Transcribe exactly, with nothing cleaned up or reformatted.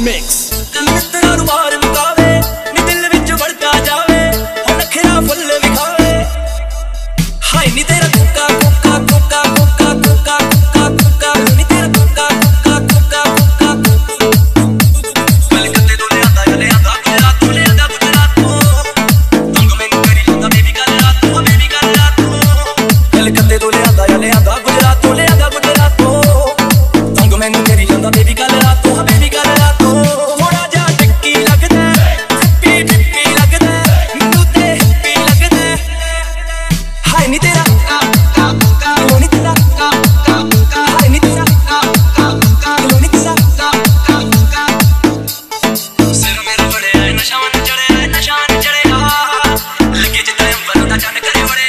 Mix ਮਿੱਤਰਾਂ ਨੂੰ ਮਾਰ ਮੁਕਾਵੇ ਨੀ ਦਿਲ ਵਿੱਚ ਵੜਦਾ ਜਾਵੇ ਹੁਣ ਨਖਰਾ ਫੁੱਲ ਵਿਖਾਵੇ ਹਾਏ ਨੀ ਤੇਰਾ ਕੋਕਾ ਕੋਕਾ ਕੋਕਾ ਕੋਕਾ ਕੋਕਾ ਕੋਕਾ ਕੋਕਾ ਨੀ ਤੇਰਾ ਕੋਕਾ ਕੋਕਾ ਕੋਕਾ ਕੋਕਾ ਕਲਕੱਤੇ ਤੋਂ ਲਿਆਂਦਾ ਜਾਂ ਲਿਆਂਦਾ ਗੁਜਰਾਤ ਤੋਂ ਲਿਆਂਦਾ ਗੁਜਰਾਤ ਤੋਂ ਤੰਗ ਮੈਨੂੰ ਕਰੀ ਜਾਂਦਾ ਬੇਬੀ ਕੱਲ ਰਾਤ ਤੋਂ ਬੇਬੀ ਕੱਲ ਰਾਤ ਤੋਂ ਕਲਕੱਤੇ ਤੋਂ ਲਿਆਂਦਾ ਜਾਂ ਲਿਆਂਦਾ ਗੁਜਰਾਤ ਤੋਂ ਲਿਆਂਦਾ ਗੁਜਰਾਤ ਤੋਂ ਤੰਗ ਮੈਨੂੰ ਕਰੀ ਜਾਂਦਾ ਬੇਬੀ ਕੱਲ ਰਾਤ ਤੋਂ ਬੇਬੀ ਕੱਲ ਰਾਤ ਤੋਂ ਥੋੜਾ ਜਿਹਾ ਟਿੱਕੀ ਲੱਗਦਾ ਪੀ ਪੀ ਲੱਗਦਾ ਮੈਨੂੰ ਤੇ ਪੀ ਲੱਗਦਾ ਹਾਏ ਨੀ ਤੇਰਾ ਕਿਉਂ ਨੀ ਤੇਰਾ ਹਾਏ ਨੀ ਤੇਰਾ ਕਿਉਂ ਨੀ ਤੇਰਾ ਸਿਰ ਮੇਰਾ ਬੜਿਆ ਨਸ਼ਾ ਨ ਚੜਿਆ ਨਸ਼ਾ ਨ ਚੜਿਆ ਲੱਗੇ ਜਿੱਦਾਂ ਅੰਬਰ ਦਾ ਚੰਨ ਕਰੇ ਬੜੇ